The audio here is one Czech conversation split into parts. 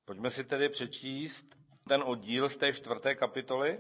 Pojďme si tedy přečíst ten oddíl z té 4. kapitoly.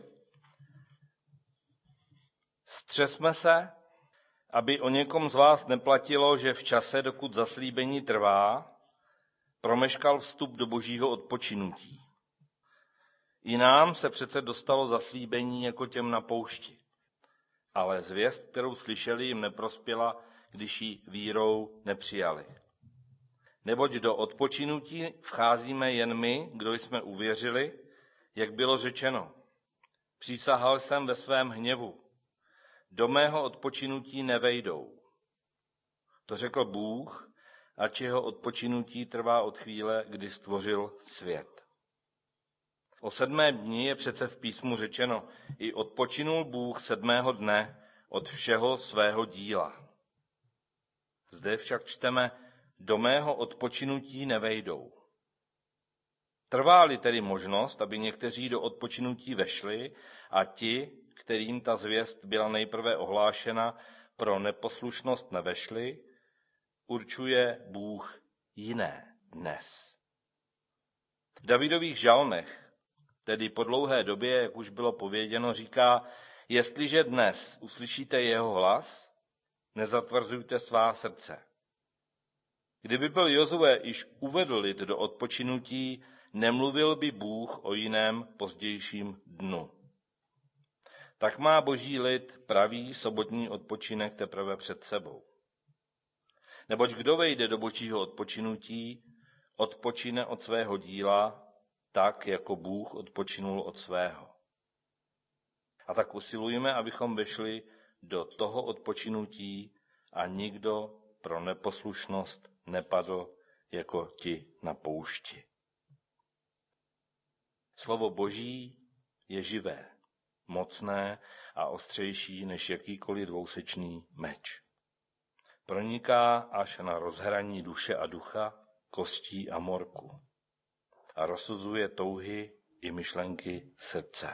Střesme se, aby o někom z vás neplatilo, že v čase, dokud zaslíbení trvá, promeškal vstup do božího odpočinutí. I nám se přece dostalo zaslíbení jako těm na poušti. Ale zvěst, kterou slyšeli, jim neprospěla, když ji vírou nepřijali. Neboť do odpočinutí vcházíme jen my, kdo jsme uvěřili, jak bylo řečeno. Přísahal jsem ve svém hněvu. Do mého odpočinutí nevejdou. To řekl Bůh, ač jeho odpočinutí trvá od chvíle, kdy stvořil svět. O 7. dni je přece v písmu řečeno, i odpočinul Bůh 7. dne od všeho svého díla. Zde však čteme, do mého odpočinutí nevejdou. Trvá-li tedy možnost, aby někteří do odpočinutí vešli a ti, kterým ta zvěst byla nejprve ohlášena, pro neposlušnost nevešli, určuje Bůh jiné dnes. V Davidových žalmech, tedy po dlouhé době, jak už bylo pověděno, říká, jestliže dnes uslyšíte jeho hlas, nezatvrzujte svá srdce. Kdyby byl Jozue již uvedl lid do odpočinutí, nemluvil by Bůh o jiném pozdějším dnu. Tak má boží lid pravý sobotní odpočinek teprve před sebou. Neboť kdo vejde do božího odpočinutí, odpočine od svého díla, tak jako Bůh odpočinul od svého. A tak usilujeme, abychom vešli do toho odpočinutí a nikdo pro neposlušnost nepadl jako ti na poušti. Slovo Boží je živé, mocné a ostřejší než jakýkoliv dvousečný meč. Proniká až na rozhraní duše a ducha, kostí a morku a rozsuzuje touhy i myšlenky srdce.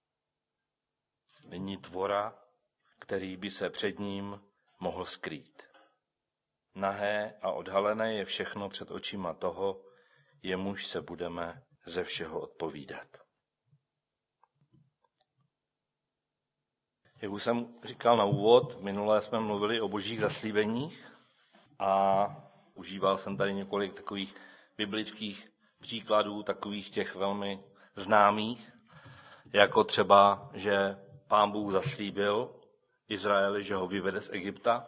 Není tvora, který by se před ním mohl skrýt. Nahé a odhalené je všechno před očima toho, jemuž se budeme ze všeho odpovídat. Jak už jsem říkal na úvod, minule jsme mluvili o božích zaslíbeních a užíval jsem tady několik takových biblických příkladů, takových těch velmi známých, jako třeba, že Pán Bůh zaslíbil Izraeli, že ho vyvede z Egypta,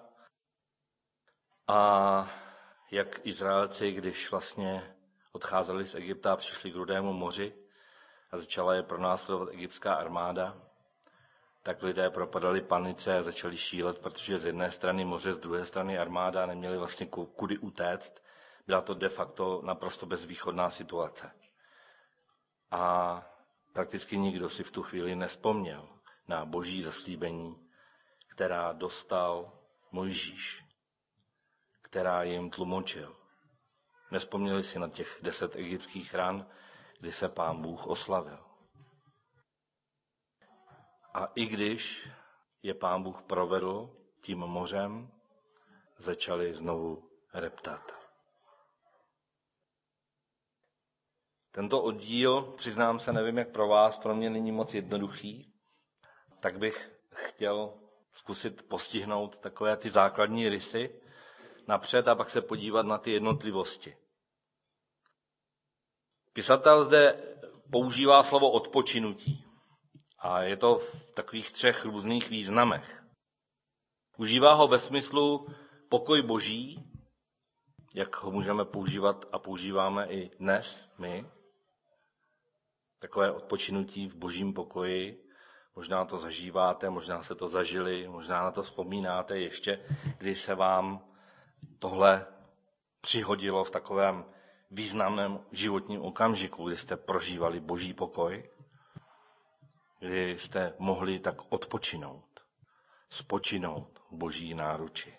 a jak Izraelci, když vlastně odcházeli z Egypta a přišli k Rudému moři a začala je pronásledovat egyptská armáda, tak lidé propadali panice a začali šílet, protože z jedné strany moře, z druhé strany armáda, neměli vlastně kudy utéct. Byla to de facto naprosto bezvýchodná situace. A prakticky nikdo si v tu chvíli nevzpomněl na boží zaslíbení, která dostal Mojžíš, která jim tlumočil. Nevzpomněli si na těch 10 egyptských ran, kdy se Pán Bůh oslavil. A i když je Pán Bůh provedl tím mořem, začali znovu reptat. Tento oddíl, přiznám se, nevím jak pro vás, pro mě není moc jednoduchý, tak bych chtěl zkusit postihnout takové ty základní rysy napřed a pak se podívat na ty jednotlivosti. Pisatel zde používá slovo odpočinutí a je to v takových 3 různých významech. Užívá ho ve smyslu pokoj boží, jak ho můžeme používat a používáme i dnes my. Takové odpočinutí v božím pokoji. Možná to zažíváte, možná se to zažili, možná na to vzpomínáte ještě, když se vám tohle přihodilo v takovém významném životním okamžiku, kdy jste prožívali boží pokoj, kdy jste mohli tak odpočinout, spočinout v boží náruči.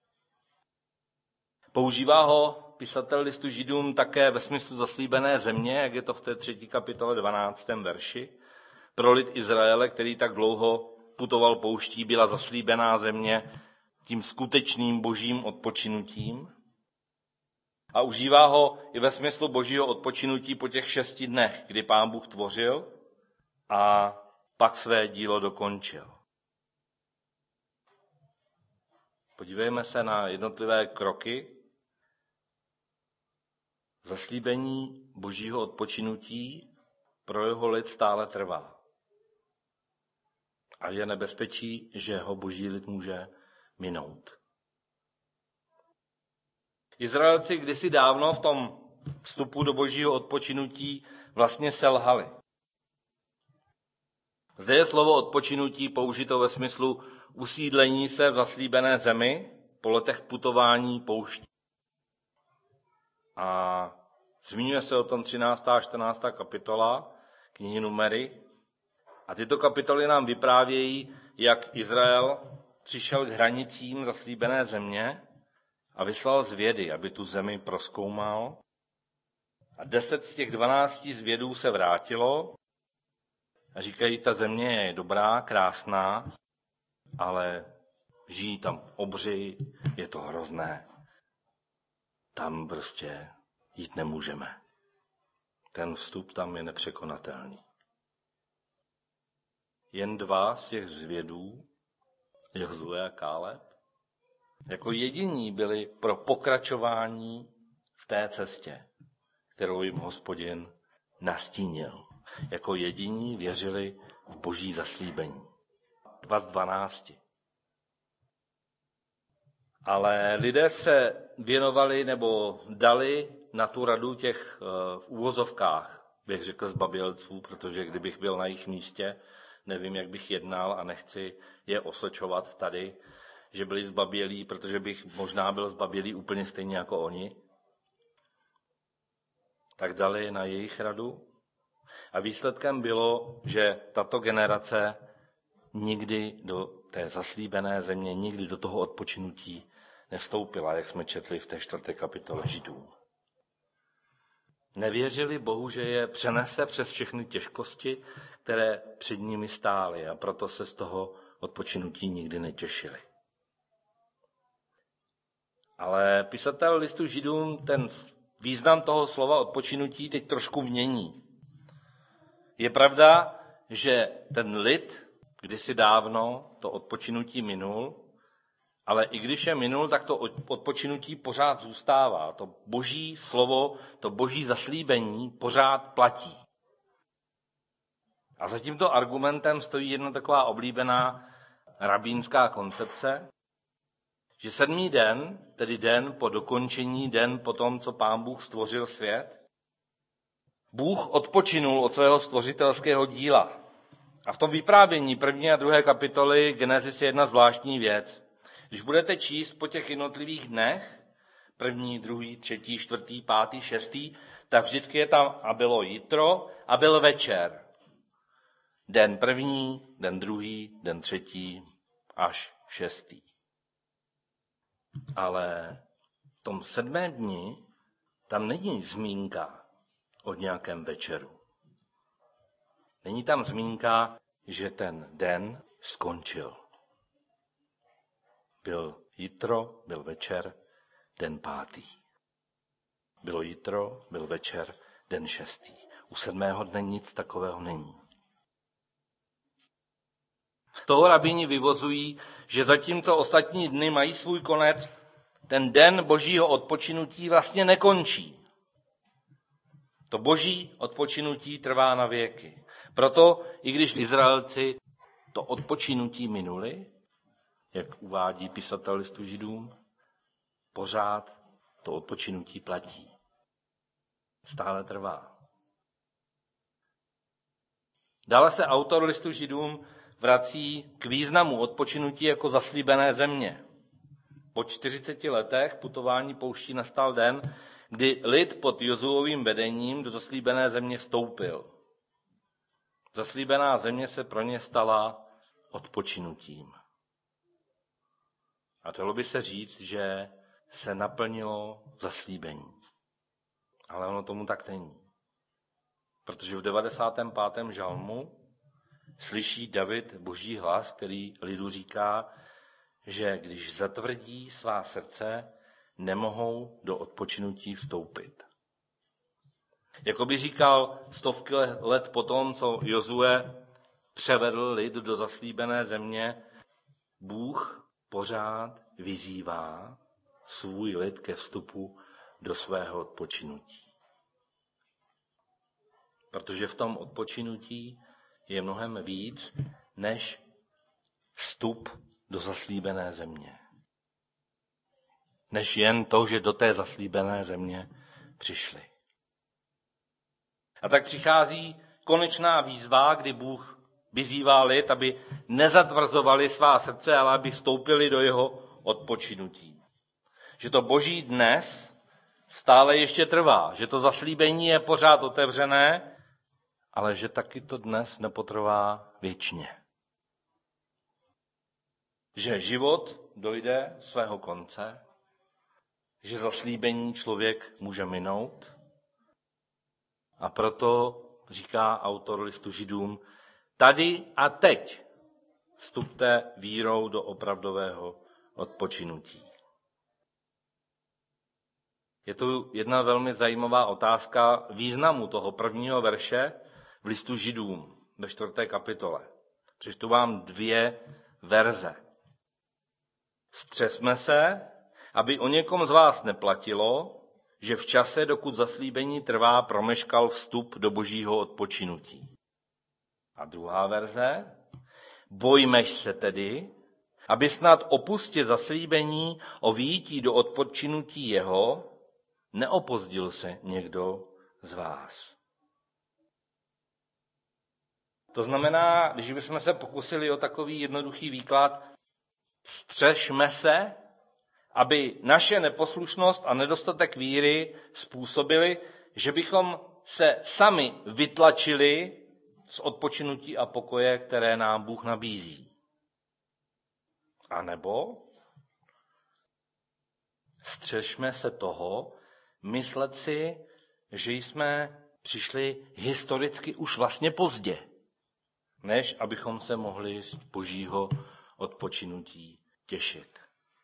Používá ho pisatel listu Židům také ve smyslu zaslíbené země, jak je to v té 3. kapitole 12. verši. Pro lid Izraele, který tak dlouho putoval pouští, byla zaslíbená země tím skutečným božím odpočinutím. a užívá ho i ve smyslu božího odpočinutí po těch 6 dnech, kdy Pán Bůh tvořil a pak své dílo dokončil. Podívejme se na jednotlivé kroky. Zaslíbení božího odpočinutí pro jeho lid stále trvá. A je nebezpečí, že ho boží lid může minout. Izraelci kdysi dávno v tom vstupu do božího odpočinutí vlastně selhali. Zde je slovo odpočinutí použito ve smyslu usídlení se v zaslíbené zemi po letech putování pouští. A zmiňuje se o tom 13. a 14. kapitola knihy Numery. A tyto kapitoly nám vyprávějí, jak Izrael přišel k hranicím zaslíbené země a vyslal zvědy, aby tu zemi prozkoumal. A 10 z těch 12 zvědů se vrátilo a říkají, ta země je dobrá, krásná, ale žijí tam obři, je to hrozné. Tam prostě jít nemůžeme. Ten vstup tam je nepřekonatelný. Jen 2 z těch zvědů, Jozue a Káleb, jako jediní byli pro pokračování v té cestě, kterou jim Hospodin nastínil. Jako jediní věřili v boží zaslíbení. 2 z 12. Ale lidé se věnovali nebo dali na tu radu těch v úvozovkách, bych řekl zbabělců, protože kdybych byl na jejich místě, nevím, jak bych jednal a nechci je osočovat tady, že byli zbabělí, protože bych možná byl zbabělý úplně stejně jako oni. Tak dali na jejich radu. A výsledkem bylo, že tato generace nikdy do té zaslíbené země, nikdy do toho odpočinutí nevstoupila, jak jsme četli v té 4. kapitole Židů. Nevěřili Bohu, že je přenese přes všechny těžkosti, které před nimi stály, a proto se z toho odpočinutí nikdy netěšili. Ale pisatel listu Židům ten význam toho slova odpočinutí teď trošku mění. Je pravda, že ten lid kdysi dávno to odpočinutí minul, ale i když je minul, tak to odpočinutí pořád zůstává. To boží slovo, to boží zaslíbení pořád platí. A za tímto argumentem stojí jedna taková oblíbená rabínská koncepce, že 7. den, tedy den po dokončení, den po tom, co Pán Bůh stvořil svět, Bůh odpočinul od svého stvořitelského díla. A v tom vyprávění 1. a 2. kapitoly Genesis je jedna zvláštní věc. Když budete číst po těch jednotlivých dnech, 1., 2., 3., 4., 5., 6., tak vždycky je tam a bylo jitro a byl večer. Den 1., den 2., den 3. až 6. Ale v tom 7. dni tam není zmínka o nějakém večeru. Není tam zmínka, že ten den skončil. Byl jitro, byl večer, den 5. Bylo jitro, byl večer, den 6. U 7. dne nic takového není. Z toho rabíni vyvozují, že zatímco ostatní dny mají svůj konec, ten den božího odpočinutí vlastně nekončí. To boží odpočinutí trvá na věky. Proto, i když Izraelci to odpočinutí minuli, jak uvádí pisatel listu Židům, pořád to odpočinutí platí. Stále trvá. Dále se autor listu Židům vrací k významu odpočinutí jako zaslíbené země. Po 40 letech putování pouští nastal den, kdy lid pod Jozuovým vedením do zaslíbené země vstoupil. Zaslíbená země se pro ně stala odpočinutím. A chtělo by se říct, že se naplnilo zaslíbení. Ale ono tomu tak není. Protože v 95. žalmu slyší David boží hlas, který lidu říká, že když zatvrdí svá srdce, nemohou do odpočinutí vstoupit. Jako by říkal stovky let potom, co Jozue převedl lid do zaslíbené země, Bůh pořád vyzývá svůj lid ke vstupu do svého odpočinutí. Protože v tom odpočinutí je mnohem víc, než vstup do zaslíbené země. Než jen to, že do té zaslíbené země přišli. A tak přichází konečná výzva, kdy Bůh vyzývá lid, aby nezatvrzovali svá srdce, ale aby vstoupili do jeho odpočinutí. Že to boží dnes stále ještě trvá, že to zaslíbení je pořád otevřené, ale že taky to dnes nepotrvá věčně. Že život dojde svého konce, že zaslíbení člověk může minout, a proto říká autor listu Židům, tady a teď vstupte vírou do opravdového odpočinutí. Je tu jedna velmi zajímavá otázka významu toho prvního verše v listu Židům ve 4. kapitole. Přečtu vám 2 verze. Střesme se, aby o někom z vás neplatilo, že v čase, dokud zaslíbení trvá, promeškal vstup do božího odpočinutí. A 2. verze. Bojmež se tedy, aby snad opustit zaslíbení o vyjití do odpočinutí jeho, neopozdil se někdo z vás. To znamená, když bychom se pokusili o takový jednoduchý výklad, střežme se, aby naše neposlušnost a nedostatek víry způsobili, že bychom se sami vytlačili z odpočinutí a pokoje, které nám Bůh nabízí. A nebo střežme se toho, myslet si, že jsme přišli historicky už vlastně pozdě, než abychom se mohli z božího odpočinutí těšit.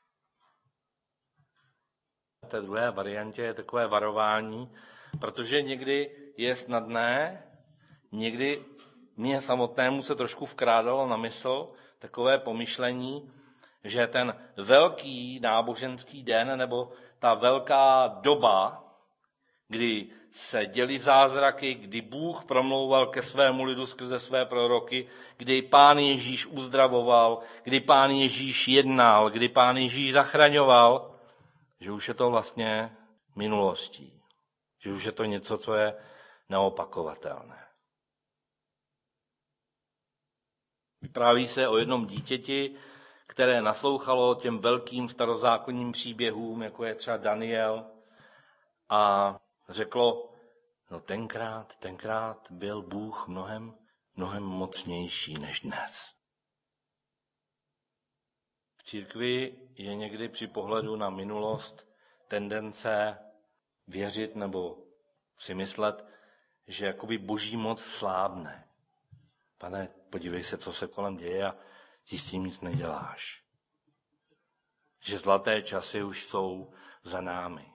V té druhé variantě je takové varování, protože někdy je snadné, někdy mě samotnému se trošku vkrádalo na mysl takové pomyšlení, že ten velký náboženský den nebo ta velká doba, kdy se děly zázraky, kdy Bůh promlouval ke svému lidu skrze své proroky, kdy Pán Ježíš uzdravoval, kdy Pán Ježíš jednal, kdy Pán Ježíš zachraňoval, že už je to vlastně minulostí. Že už je to něco, co je neopakovatelné. Vypráví se o jednom dítěti, které naslouchalo těm velkým starozákonním příběhům, jako je třeba Daniel, a řeklo, no tenkrát byl Bůh mnohem mocnější než dnes. V církvi je někdy při pohledu na minulost tendence věřit nebo si myslet, že jakoby boží moc slábne. Pane, podívej se, co se kolem děje a ty s tím nic neděláš. Že zlaté časy už jsou za námi.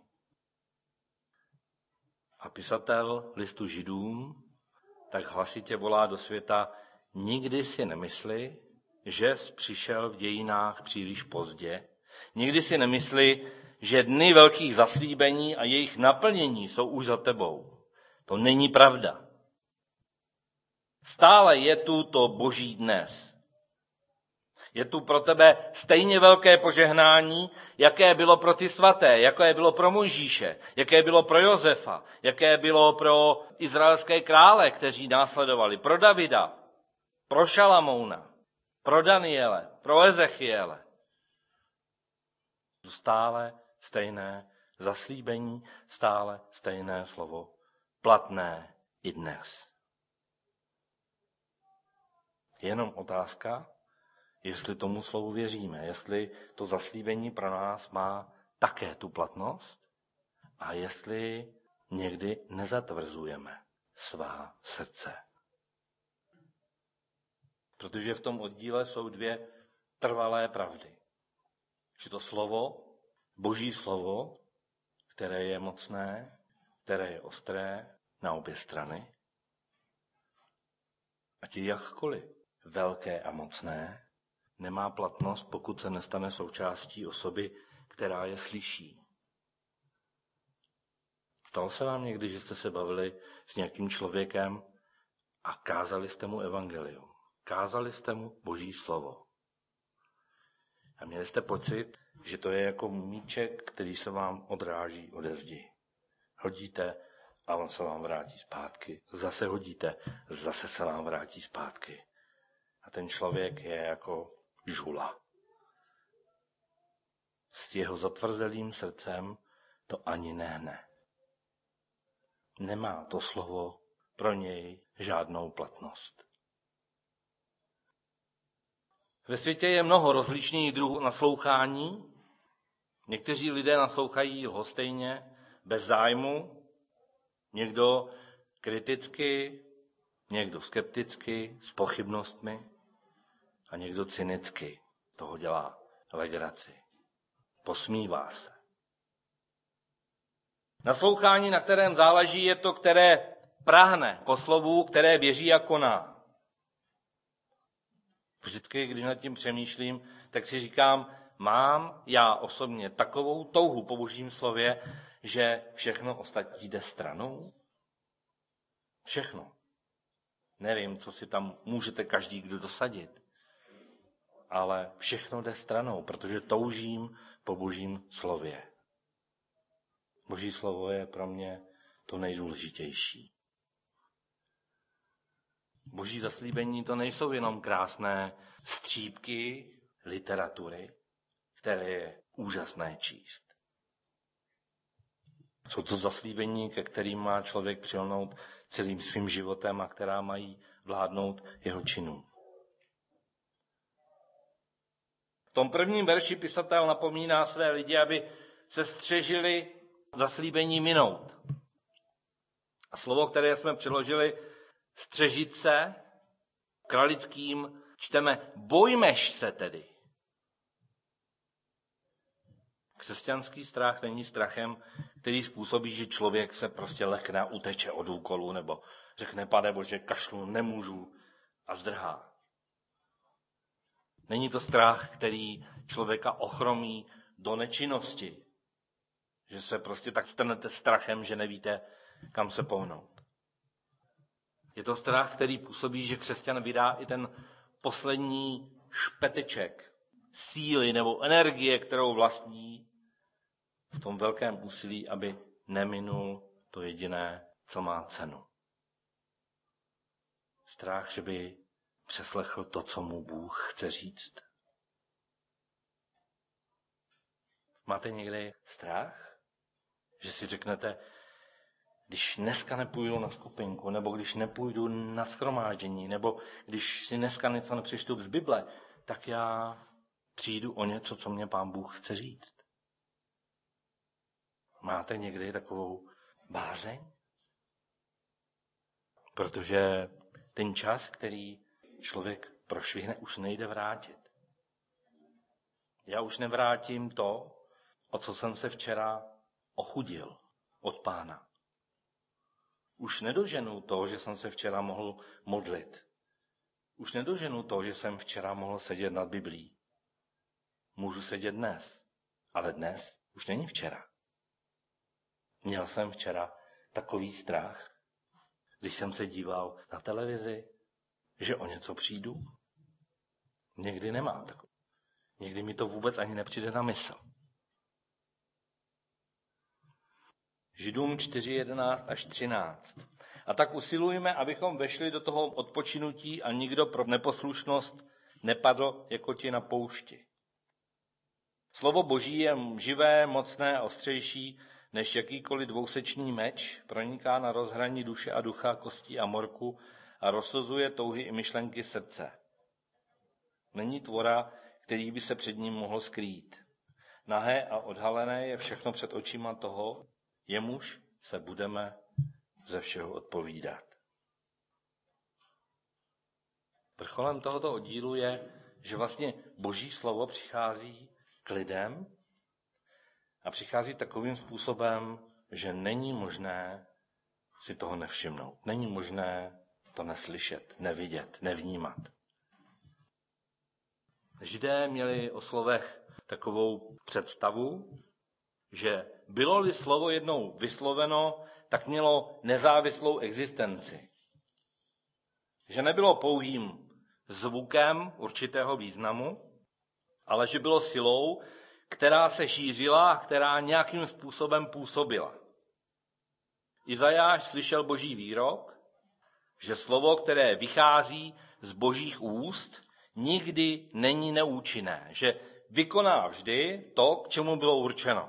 A pisatel listu Židům tak hlasitě volá do světa, nikdy si nemysli, že jsi přišel v dějinách příliš pozdě. Nikdy si nemysli, že dny velkých zaslíbení a jejich naplnění jsou už za tebou. To není pravda. Stále je tu to boží dnes. Je tu pro tebe stejně velké požehnání, jaké bylo pro ty svaté, jaké bylo pro Mojžíše, jaké bylo pro Josefa, jaké bylo pro izraelské krále, kteří následovali, pro Davida, pro Šalamouna, pro Daniele, pro Ezechiele. Stále stejné zaslíbení, stále stejné slovo, platné i dnes. Jenom otázka, jestli tomu slovu věříme, jestli to zaslíbení pro nás má také tu platnost a jestli někdy nezatvrzujeme svá srdce. Protože v tom oddíle jsou 2 trvalé pravdy. Že to slovo Boží slovo, které je mocné, které je ostré na obě strany. Ať je jakkoliv velké a mocné, nemá platnost, pokud se nestane součástí osoby, která je slyší. Stalo se vám někdy, že jste se bavili s nějakým člověkem a kázali jste mu evangelium. Kázali jste mu Boží slovo. A měli jste pocit, že to je jako míček, který se vám odráží ode zdi. Hodíte a on se vám vrátí zpátky. Zase hodíte, zase se vám vrátí zpátky. A ten člověk je jako žula. S jeho zatvrzelým srdcem to ani nehne. Nemá to slovo pro něj žádnou platnost. Ve světě je mnoho rozličných druhů naslouchání. Někteří lidé naslouchají lhostejně, bez zájmu, někdo kriticky, někdo skepticky, s pochybnostmi a někdo cynicky. Toho dělá legraci. Posmívá se. Naslouchání, na kterém záleží, je to, které prahne po slovu, které věří a koná. Vždycky, když nad tím přemýšlím, tak si říkám, mám já osobně takovou touhu po Božím slově, že všechno ostatní jde stranou? Všechno. Nevím, co si tam můžete každý kdo dosadit, ale všechno jde stranou, protože toužím po Božím slově. Boží slovo je pro mě to nejdůležitější. Boží zaslíbení to nejsou jenom krásné střípky literatury, které je úžasné číst. Jsou to zaslíbení, ke kterým má člověk přilnout celým svým životem a která mají vládnout jeho činům. V tom prvním verši pisatel napomíná své lidi, aby se střežili zaslíbení minout. A slovo, které jsme přeložili střežit se, v kralickým čteme bojmeš se tedy. Křesťanský strach není strachem, který způsobí, že člověk se prostě lekne a uteče od úkolu, nebo řekne, Pane Bože, kašlu, nemůžu a zdrhá. Není to strach, který člověka ochromí do nečinnosti, že se prostě tak stanete strachem, že nevíte, kam se pohnout. Je to strach, který působí, že křesťan vydá i ten poslední špeteček síly nebo energie, kterou vlastní v tom velkém úsilí, aby neminul to jediné, co má cenu. Strach, že by přeslechl to, co mu Bůh chce říct. Máte někdy strach? Že si řeknete, když dneska nepůjdu na skupinku, nebo když nepůjdu na shromáždění, nebo když si dneska něco nepřečtu z Bible, tak já přijdu o něco, co mě Pán Bůh chce říct. Máte někdy takovou bázeň? Protože ten čas, který člověk prošvihne, už nejde vrátit. Já už nevrátím to, o co jsem se včera ochudil od Pána. Už nedoženu to, že jsem se včera mohl modlit. Už nedoženu to, že jsem včera mohl sedět nad Biblí. Můžu sedět dnes, ale dnes už není včera. Měl jsem včera takový strach, když jsem se díval na televizi, že o něco přijdu. Někdy nemám takový. Někdy mi to vůbec ani nepřijde na mysl. Židům 4:11 až 13. A tak usilujeme, abychom vešli do toho odpočinutí a nikdo pro neposlušnost nepadl jako ti na poušti. Slovo Boží je živé, mocné a ostřejší než jakýkoliv dvousečný meč, proniká na rozhraní duše a ducha, kostí a morku a rozsuzuje touhy i myšlenky srdce. Není tvora, který by se před ním mohl skrýt. Nahé a odhalené je všechno před očima toho, jemuž se budeme ze všeho odpovídat. Vrcholem tohoto oddílu je, že vlastně Boží slovo přichází k lidem A přichází takovým způsobem, že není možné si toho nevšimnout. Není možné to neslyšet, nevidět, nevnímat. Židé měli o slovech takovou představu, že bylo-li slovo jednou vysloveno, tak mělo nezávislou existenci. Že nebylo pouhým zvukem určitého významu, ale že bylo silou, která se šířila a která nějakým způsobem působila. Izajáš slyšel Boží výrok, že slovo, které vychází z Božích úst, nikdy není neúčinné, že vykoná vždy to, k čemu bylo určeno.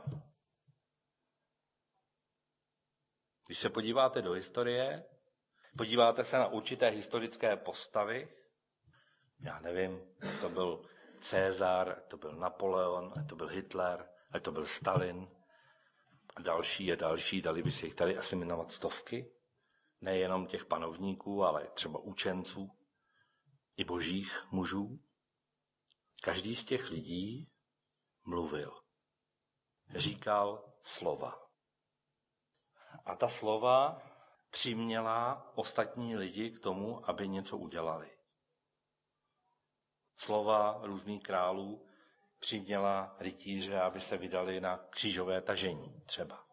Když se podíváte do historie, podíváte se na určité historické postavy, já nevím, to byl Cezar, to byl Napoleon, to byl Hitler, to byl Stalin a další, dali by se jich tady asi jmenovat stovky, nejenom těch panovníků, ale třeba učenců i božích mužů. Každý z těch lidí mluvil, říkal slova. A ta slova přiměla ostatní lidi k tomu, aby něco udělali. Slova různých králů přiměla rytíře, aby se vydali na křížové tažení třeba.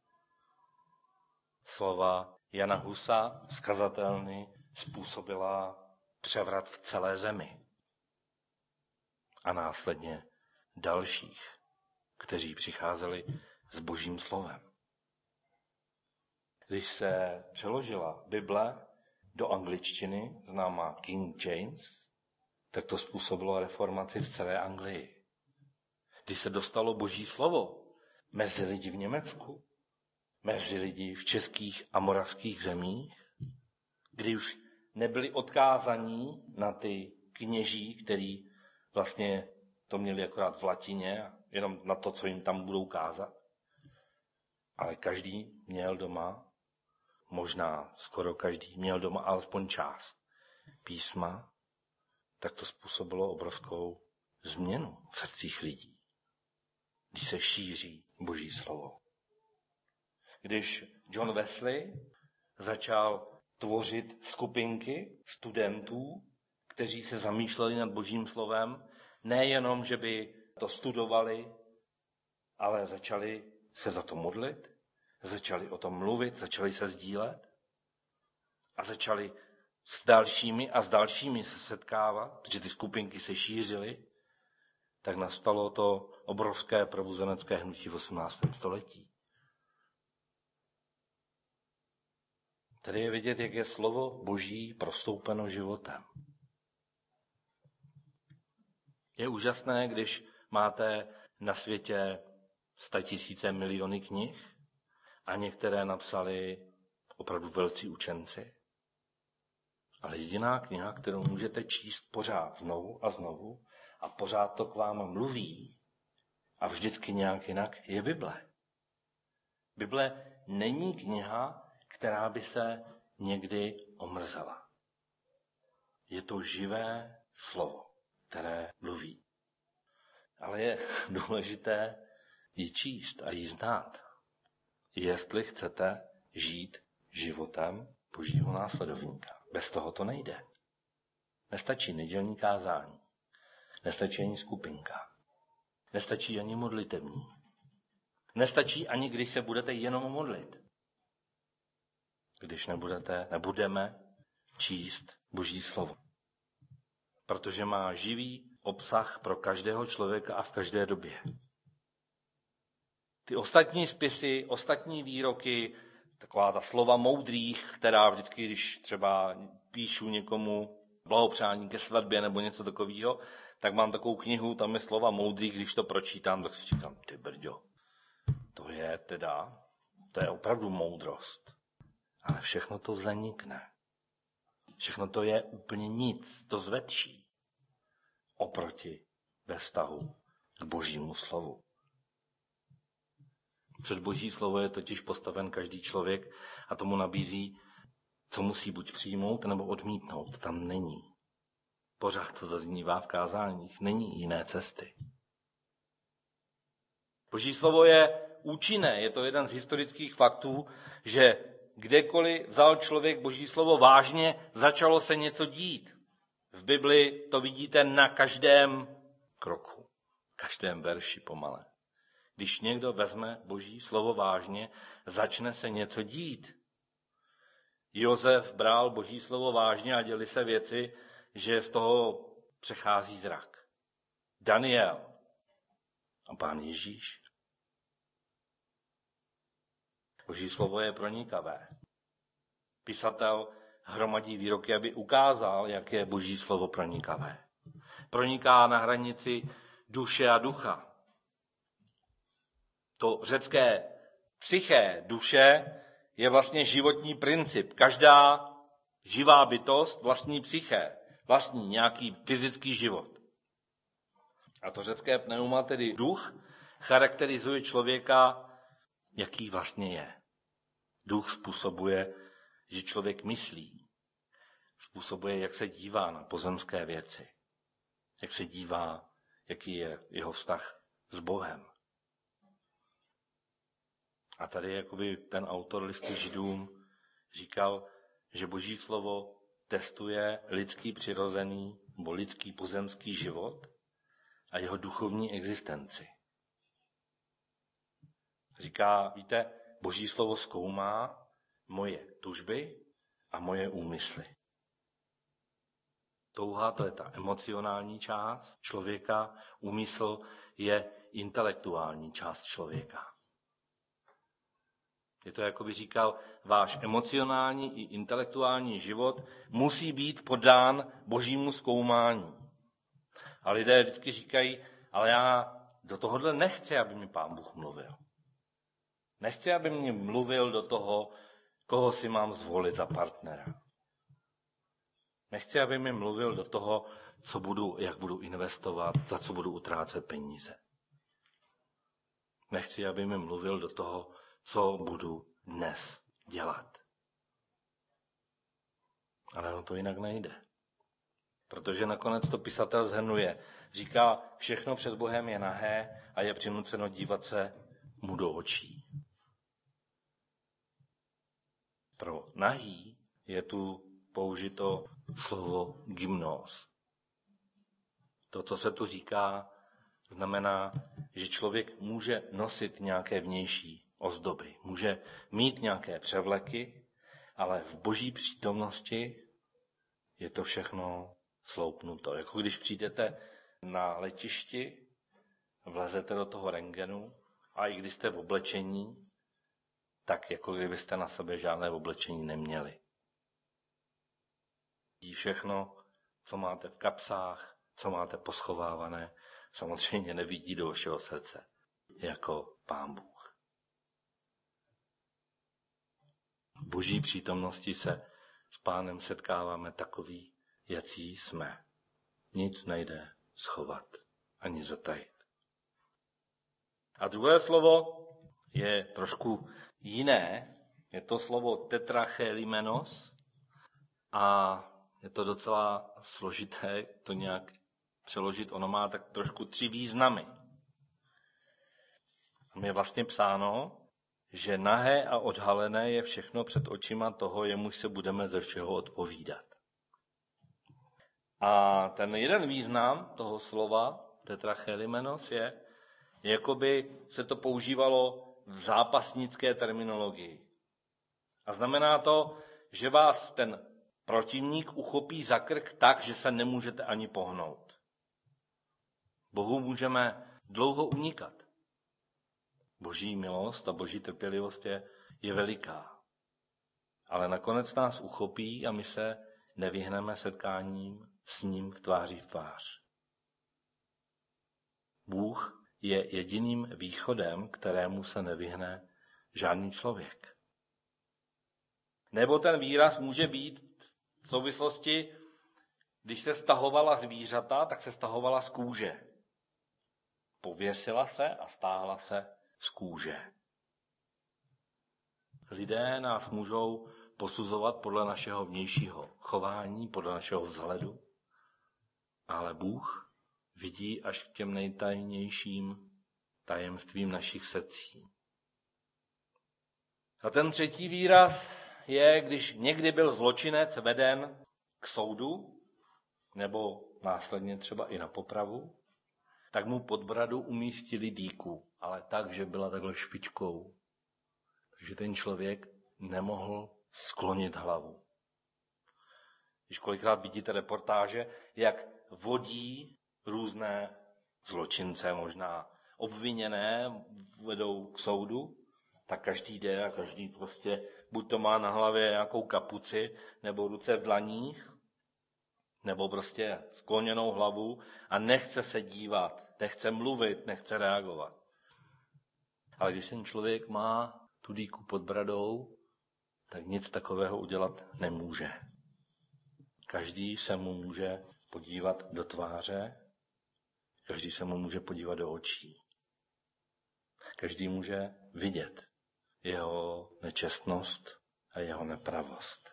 Slova Jana Husa z kazatelny způsobila převrat v celé zemi. A následně dalších, kteří přicházeli s Božím slovem. Když se přeložila Bible do angličtiny, známá King James, tak to způsobilo reformaci v celé Anglii. Když se dostalo Boží slovo mezi lidi v Německu, mezi lidi v českých a moravských zemích, kdy už nebyli odkázaní na ty kněží, který vlastně to měli akorát v latině, jenom na to, co jim tam budou kázat. Ale každý měl doma, možná skoro každý měl doma alespoň část písma, tak to způsobilo obrovskou změnu v srdcích lidí, když se šíří Boží slovo. Když John Wesley začal tvořit skupinky studentů, kteří se zamýšleli nad Božím slovem, nejenom, že by to studovali, ale začali se za to modlit, začali o tom mluvit, začali se sdílet a začali s dalšími se setkávat, protože ty skupinky se šířily, tak nastalo to obrovské probuzenecké hnutí v 18. století. Tady je vidět, jak je slovo Boží prostoupeno životem. Je úžasné, když máte na světě 100 000 miliony knih a některé napsali opravdu velcí učenci. Ale jediná kniha, kterou můžete číst pořád znovu a znovu a pořád to k vám mluví a vždycky nějak jinak, je Bible. Bible není kniha, která by se někdy omrzela. Je to živé slovo, které mluví. Ale je důležité ji číst a ji znát, jestli chcete žít životem Božího následovníka. Bez toho to nejde. Nestačí nedělní kázání. Nestačí ani skupinka. Nestačí ani modlitevní. Nestačí ani, když se budete jenom modlit. Když nebudeme číst Boží slovo. Protože má živý obsah pro každého člověka a v každé době. Ty ostatní spisy, ostatní výroky, taková ta slova moudrých, která vždycky, když třeba píšu někomu blahopřání ke svatbě nebo něco takového, tak mám takovou knihu, tam je slova moudrých, když to pročítám, tak si říkám, ty brďo, to je opravdu moudrost. Ale všechno to zanikne. Všechno to je úplně nic, to zvetší oproti ve vztahu k Božímu slovu. Před Boží slovo je totiž postaven každý člověk a tomu nabízí, co musí buď přijmout, nebo odmítnout. Tam není. Pořád to zaznívá v kázáních. Není jiné cesty. Boží slovo je účinné, je to jeden z historických faktů, že kdekoliv vzal člověk Boží slovo vážně, začalo se něco dít. V Bibli to vidíte na každém kroku, každém verši pomale. Když někdo vezme Boží slovo vážně, začne se něco dít. Josef bral Boží slovo vážně a děli se věci, že z toho přechází zrak. Daniel a Pán Ježíš. Boží slovo je pronikavé. Pisatel hromadí výroky, aby ukázal, jak je Boží slovo pronikavé. Proniká na hranici duše a ducha. To řecké psyché, duše, je vlastně životní princip. Každá živá bytost vlastní psyché, vlastní nějaký fyzický život. A to řecké pneuma, tedy duch, charakterizuje člověka, jaký vlastně je. Duch způsobuje, že člověk myslí. Způsobuje, jak se dívá na pozemské věci. Jak se dívá, jaký je jeho vztah s Bohem. A tady jakoby ten autor listu Židům říkal, že Boží slovo testuje lidský přirozený nebo lidský pozemský život a jeho duchovní existenci. Říká, víte, Boží slovo zkoumá moje tužby a moje úmysly. Touha, to je ta emocionální část člověka, úmysl je intelektuální část člověka. Je to, jako by říkal, váš emocionální i intelektuální život musí být podán Božímu zkoumání. A lidé vždycky říkají, ale já do tohohle nechci, aby mi Pán Bůh mluvil. Nechci, aby mě mluvil do toho, koho si mám zvolit za partnera. Nechci, aby mi mluvil do toho, jak budu investovat, za co budu utrácet peníze. Nechci, aby mi mluvil do toho, co budu dnes dělat. Ale no to jinak nejde. Protože nakonec to pisatel shrnuje. Říká, všechno před Bohem je nahé a je přinuceno dívat se mu do očí. Pro nahý je tu použito slovo gymnos. To, co se tu říká, znamená, že člověk může nosit nějaké vnější ozdoby, může mít nějaké převleky, ale v Boží přítomnosti je to všechno sloupnuto. Jako když přijdete na letišti, vlezete do toho rentgenu a i když jste v oblečení, tak jako kdybyste na sebe žádné oblečení neměli. Vidí všechno, co máte v kapsách, co máte poschovávané, samozřejmě nevidí do vašeho srdce, jako Pán Bůh. V Boží přítomnosti se s Pánem setkáváme takový, jací jsme. Nic nejde schovat, ani zatajit. A druhé slovo je trošku jiné. Je to slovo tetrachelimenos a je to docela složité to nějak přeložit. Ono má tak trošku 3 významy. Tam je vlastně psáno, že nahé a odhalené je všechno před očima toho, jemuž se budeme ze všeho odpovídat. A ten jeden význam toho slova tetrachelimenos je, jakoby se to používalo v zápasnické terminologii. A znamená to, že vás ten protivník uchopí za krk tak, že se nemůžete ani pohnout. Bohu můžeme dlouho unikat. Boží milost a Boží trpělivost je veliká. Ale nakonec nás uchopí a my se nevyhneme setkáním s ním v tváří v tvář. Bůh je jediným východem, kterému se nevyhne žádný člověk. Nebo ten výraz může být v souvislosti, když se stahovala zvířata, tak se stahovala z kůže. Pověsila se a stáhla se z kůže. Lidé nás můžou posuzovat podle našeho vnějšího chování, podle našeho vzhledu, ale Bůh vidí až k těm nejtajnějším tajemstvím našich srdcí. A ten třetí výraz je, když někdy byl zločinec veden k soudu, nebo následně třeba i na popravu, tak mu pod bradu umístili dýku, ale tak, že byla takhle špičkou. Takže ten člověk nemohl sklonit hlavu. Když kolikrát vidíte reportáže, jak vodí různé zločince, možná obviněné, vedou k soudu, tak každý jde a každý prostě buď to má na hlavě nějakou kapuci, nebo ruce v dlaních, nebo prostě skloněnou hlavu a nechce se dívat, nechce mluvit, nechce reagovat. Ale když ten člověk má tu dýku pod bradou, tak nic takového udělat nemůže. Každý se mu může podívat do tváře, každý se mu může podívat do očí. Každý může vidět jeho nečestnost a jeho nepravost.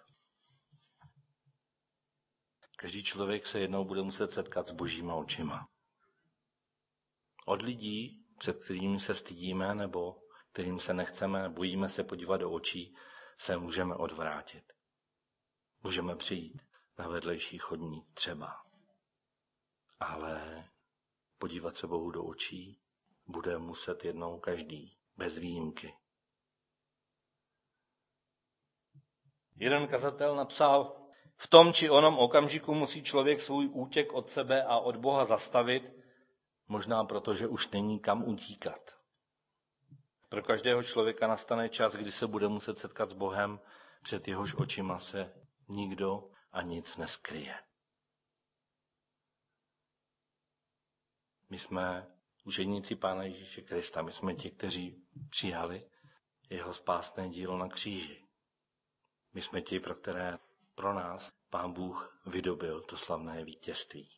Každý člověk se jednou bude muset setkat s božíma očima. Od lidí, před kterými se stydíme nebo kterým se nechceme, bojíme se podívat do očí, se můžeme odvrátit. Můžeme přijít na vedlejší chodník třeba. Ale podívat se Bohu do očí bude muset jednou každý, bez výjimky. Jeden kazatel napsal, v tom či onom okamžiku musí člověk svůj útěk od sebe a od Boha zastavit, možná proto, že už není kam utíkat. Pro každého člověka nastane čas, kdy se bude muset setkat s Bohem, před jehož očima se nikdo a nic neskryje. My jsme učedníci Pána Ježíše Krista, my jsme ti, kteří přijali jeho spásné dílo na kříži. My jsme ti, pro které pro nás Pán Bůh vydobil to slavné vítězství.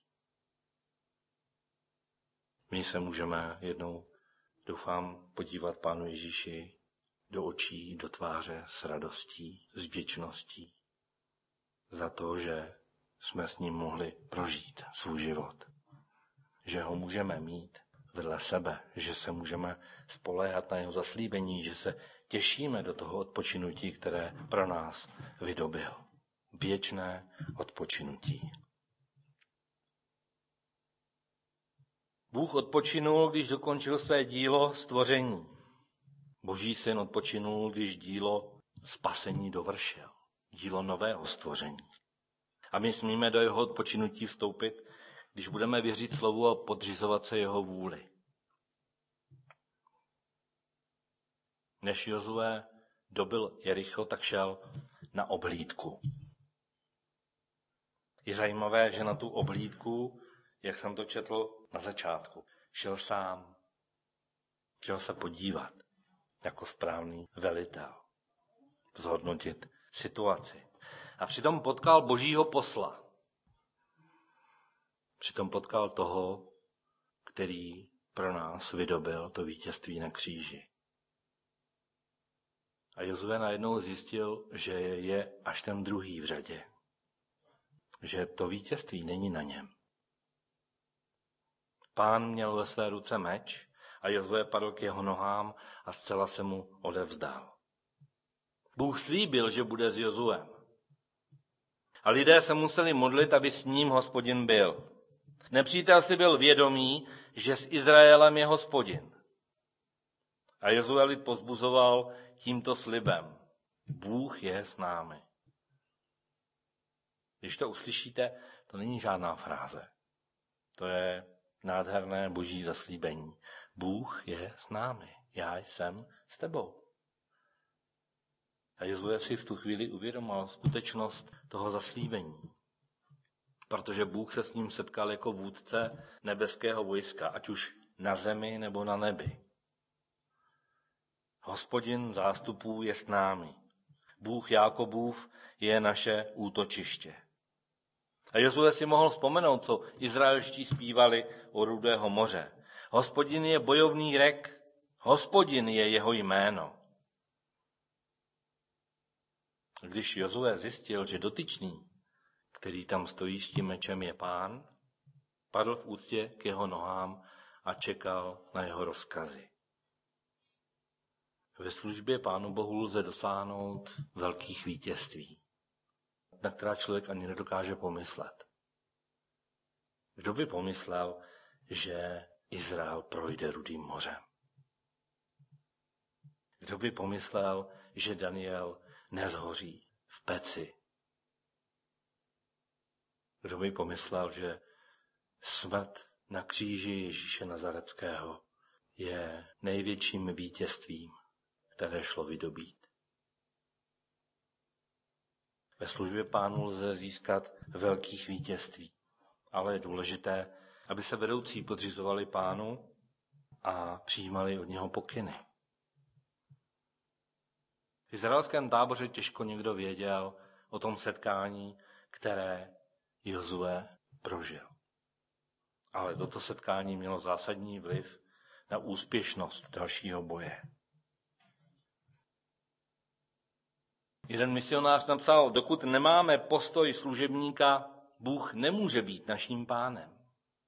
My se můžeme jednou, doufám, podívat Pánu Ježíši do očí, do tváře s radostí, s vděčností za to, že jsme s ním mohli prožít svůj život. Že ho můžeme mít vedle sebe, že se můžeme spoléhat na jeho zaslíbení, že se těšíme do toho odpočinutí, které pro nás vydobil. Věčné odpočinutí. Bůh odpočinul, když dokončil své dílo stvoření. Boží syn odpočinul, když dílo spasení dovršil. Dílo nového stvoření. A my smíme do jeho odpočinutí vstoupit, když budeme věřit slovu a podřizovat se jeho vůli. Než Jozue dobyl Jericho, tak šel na oblídku. Je zajímavé, že na tu oblídku, jak jsem to četl na začátku, šel sám. Šel se podívat jako správný velitel. Zhodnotit situaci. A přitom potkal Božího posla. Přitom potkal toho, který pro nás vydobil to vítězství na kříži. A Jozue najednou zjistil, že je až ten druhý v řadě. Že to vítězství není na něm. Pán měl ve své ruce meč a Jozue padl k jeho nohám a zcela se mu odevzdal. Bůh slíbil, že bude s Jozuem. A lidé se museli modlit, aby s ním Hospodin byl. Nepřítel si byl vědomý, že s Izraelem je Hospodin. A Jozue lid povzbuzoval tímto slibem. Bůh je s námi. Když to uslyšíte, to není žádná fráze. To je nádherné boží zaslíbení. Bůh je s námi. Já jsem s tebou. A Jozue si v tu chvíli uvědomoval skutečnost toho zaslíbení. Protože Bůh se s ním setkal jako vůdce nebeského vojska, ať už na zemi nebo na nebi. Hospodin zástupů je s námi. Bůh Jákobův je naše útočiště. A Jozue si mohl vzpomenout, co Izraelští zpívali o Rudého moře. Hospodin je bojovný rek, Hospodin je jeho jméno. Když Jozue zjistil, že dotyčný, který tam stojí s tím mečem, je Pán, padl v úctě k jeho nohám a čekal na jeho rozkazy. Ve službě Pánu Bohu lze dosáhnout velkých vítězství, na která člověk ani nedokáže pomyslet. Kdo by pomyslel, že Izrael projde Rudým mořem? Kdo by pomyslel, že Daniel nezhoří v peci? Kdo by pomyslel, že smrt na kříži Ježíše Nazareckého je největším vítězstvím, které šlo vydobít? Ve službě Pánu lze získat velkých vítězství, ale je důležité, aby se vedoucí podřizovali Pánu a přijímali od něho pokyny. V izraelském táboře těžko někdo věděl o tom setkání, které Jozue prožil. Ale toto setkání mělo zásadní vliv na úspěšnost dalšího boje. Jeden misionář napsal, dokud nemáme postoj služebníka, Bůh nemůže být naším pánem.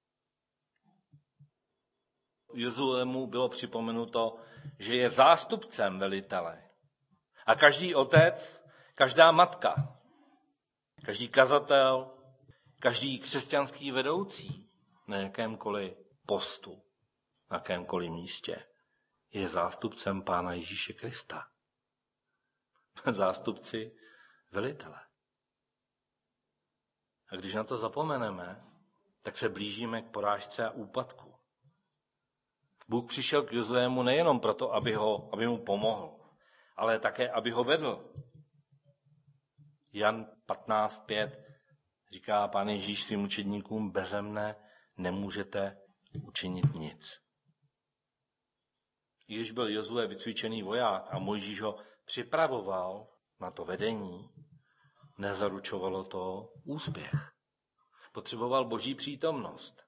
Jozuemu bylo připomenuto, že je zástupcem velitele. A každý otec, každá matka, každý kazatel, každý křesťanský vedoucí na jakémkoliv postu, na jakémkoliv místě je zástupcem Pána Ježíše Krista. Zástupci velitele. A když na to zapomeneme, tak se blížíme k porážce a úpadku. Bůh přišel k Jozuemu nejenom proto, aby mu pomohl, ale také, aby ho vedl. Jan 15:5 říká Pán Ježíš svým učedníkům, beze mne nemůžete učinit nic. I když byl Jozue vycvičený voják a Mojžíš ho připravoval na to vedení, nezaručovalo to úspěch. Potřeboval Boží přítomnost.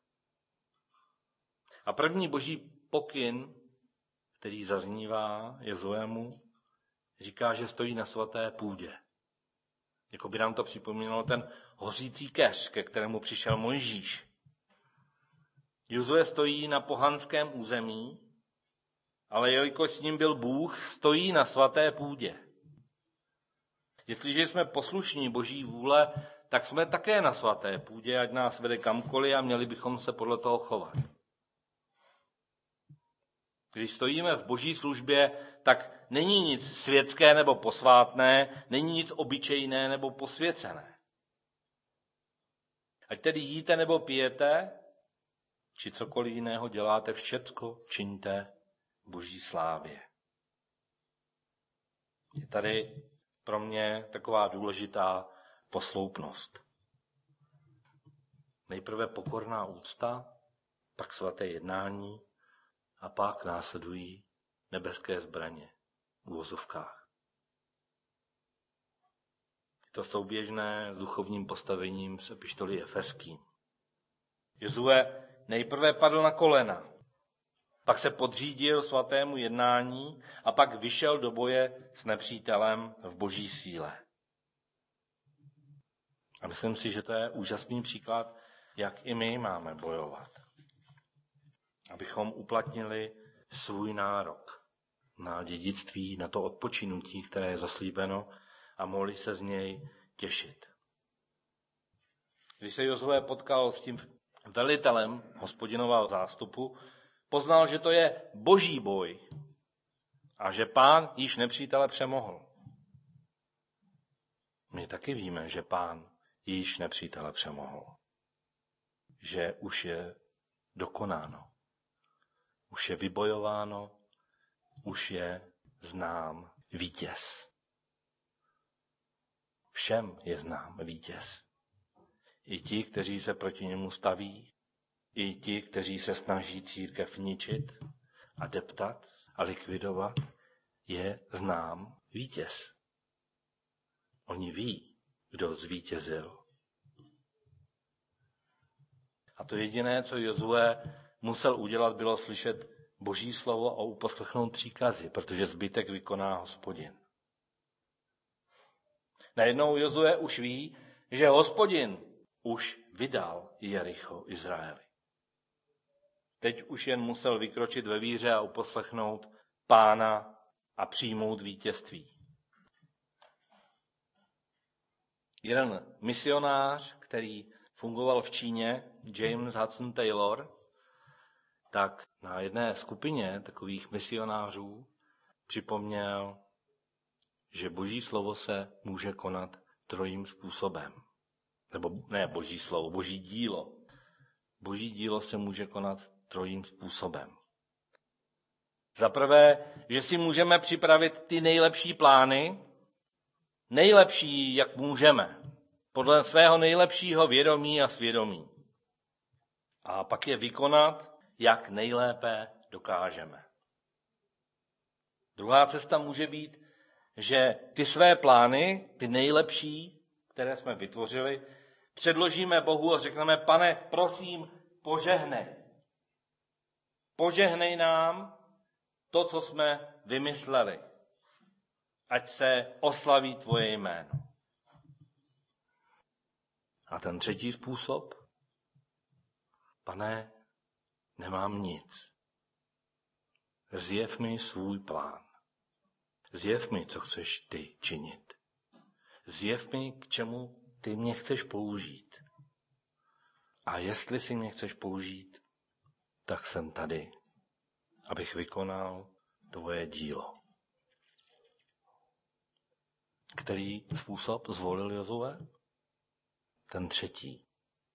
A první Boží pokyn, který zaznívá Jozuemu, říká, že stojí na svaté půdě. Jako by nám to připomínalo ten hořící keř, ke kterému přišel Mojžíš. Jozue stojí na pohanském území, ale jelikož s ním byl Bůh, stojí na svaté půdě. Jestliže jsme poslušní Boží vůle, tak jsme také na svaté půdě, ať nás vede kamkoliv a měli bychom se podle toho chovat. Když stojíme v Boží službě, tak není nic světské nebo posvátné, není nic obyčejné nebo posvěcené. Ať tedy jíte nebo pijete, či cokoliv jiného děláte, všecko čiňte Boží slávě. Je tady pro mě taková důležitá posloupnost. Nejprve pokorná úcta, pak svaté jednání a pak následují nebeské zbraně v uvozovkách. Je to souběžné s duchovním postavením z epištoly Efeským. Jozue nejprve padl na kolena, pak se podřídil svatému jednání a pak vyšel do boje s nepřítelem v Boží síle. A myslím si, že to je úžasný příklad, jak i my máme bojovat. Abychom uplatnili svůj nárok na dědictví, na to odpočinutí, které je zaslíbeno a mohli se z něj těšit. Když se Jozue potkal s tím velitelem Hospodinova zástupu, poznal, že to je Boží boj a že Pán již nepřítele přemohl. My taky víme, že Pán již nepřítele přemohl. Že už je dokonáno. Už je vybojováno, už je znám vítěz. Všem je znám vítěz. I ti, kteří se proti němu staví, i ti, kteří se snaží církev ničit a deptat a likvidovat, je znám vítěz. Oni ví, kdo zvítězil. A to jediné, co Jozue musel udělat, bylo slyšet Boží slovo a uposlechnout příkazy, protože zbytek vykoná Hospodin. Najednou Jozue už ví, že Hospodin už vydal Jericho Izraeli. Teď už jen musel vykročit ve víře a uposlechnout Pána a přijmout vítězství. Jeden misionář, který fungoval v Číně, James Hudson Taylor, tak na jedné skupině takových misionářů připomněl, že Boží slovo se může konat trojím způsobem. Nebo ne Boží slovo, Boží dílo. Boží dílo se může konat trojím způsobem. Za prvé, že si můžeme připravit ty nejlepší plány, nejlepší, jak můžeme, podle svého nejlepšího vědomí a svědomí. A pak je vykonat, jak nejlépe dokážeme. Druhá cesta může být, že ty své plány, ty nejlepší, které jsme vytvořili, předložíme Bohu a řekneme: Pane, prosím, požehnej. Požehnej nám to, co jsme vymysleli. Ať se oslaví tvoje jméno. A ten třetí způsob: Pane, nemám nic. Zjev mi svůj plán. Zjev mi, co chceš ty činit. Zjev mi, k čemu ty mě chceš použít. A jestli si mě chceš použít, tak jsem tady, abych vykonal tvoje dílo. Který způsob zvolil Jozue? Ten třetí.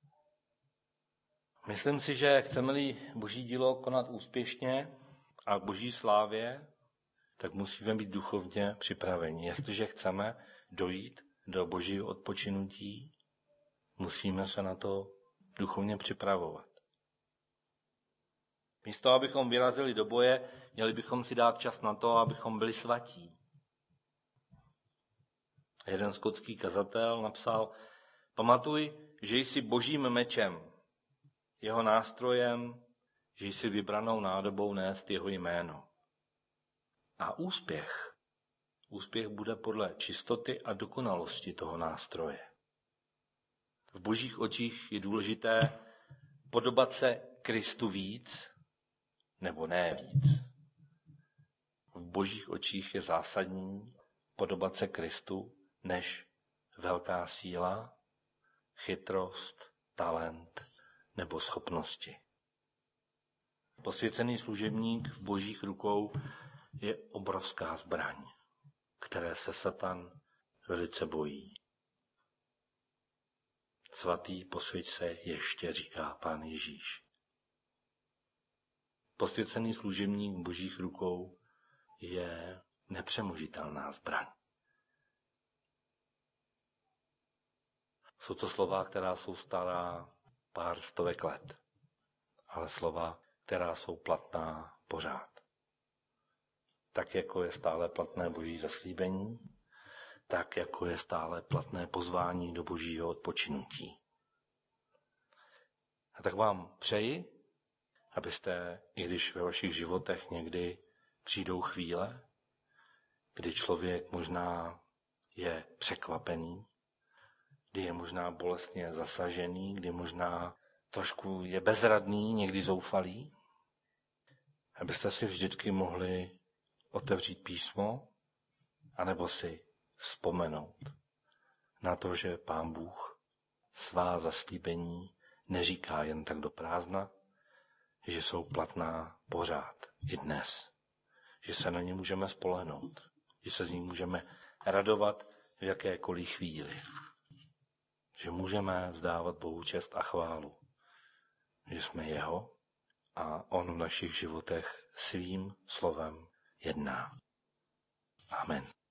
Myslím si, že chceme-li Boží dílo konat úspěšně a k Boží slávě, tak musíme být duchovně připraveni. Jestliže chceme dojít do Božího odpočinutí, musíme se na to duchovně připravovat. Místo, abychom vyrazili do boje, měli bychom si dát čas na to, abychom byli svatí. Jeden skotský kazatel napsal: Pamatuj, že jsi Božím mečem, jeho nástrojem, že jsi vybranou nádobou nést jeho jméno. A úspěch bude podle čistoty a dokonalosti toho nástroje. V Božích očích je důležité podobat se Kristu víc nebo ne víc. V Božích očích je zásadní podobat se Kristu než velká síla, chytrost, talent nebo schopnosti. Posvěcený služebník v Božích rukou je obrovská zbraň, které se Satan velice bojí. Svatý, posvěť se ještě, říká Pán Ježíš. Posvěcený služebník v Božích rukou je nepřemožitelná zbraň. Jsou to slova, která jsou stará pár stovek let, ale slova, která jsou platná pořád. Tak jako je stále platné Boží zaslíbení, tak jako je stále platné pozvání do Božího odpočinutí. A tak vám přeji, abyste, i když ve vašich životech někdy přijdou chvíle, kdy člověk možná je překvapený, kdy je možná bolestně zasažený, kdy možná trošku je bezradný, někdy zoufalý, abyste si vždycky mohli otevřít písmo, anebo si vzpomenout na to, že Pán Bůh svá zaslíbení neříká jen tak do prázdna, že jsou platná pořád i dnes, že se na ně můžeme spolehnout, že se z nich můžeme radovat v jakékoliv chvíli, že můžeme vzdávat Bohu čest a chválu, že jsme jeho a on v našich životech svým slovem jedná. Amen.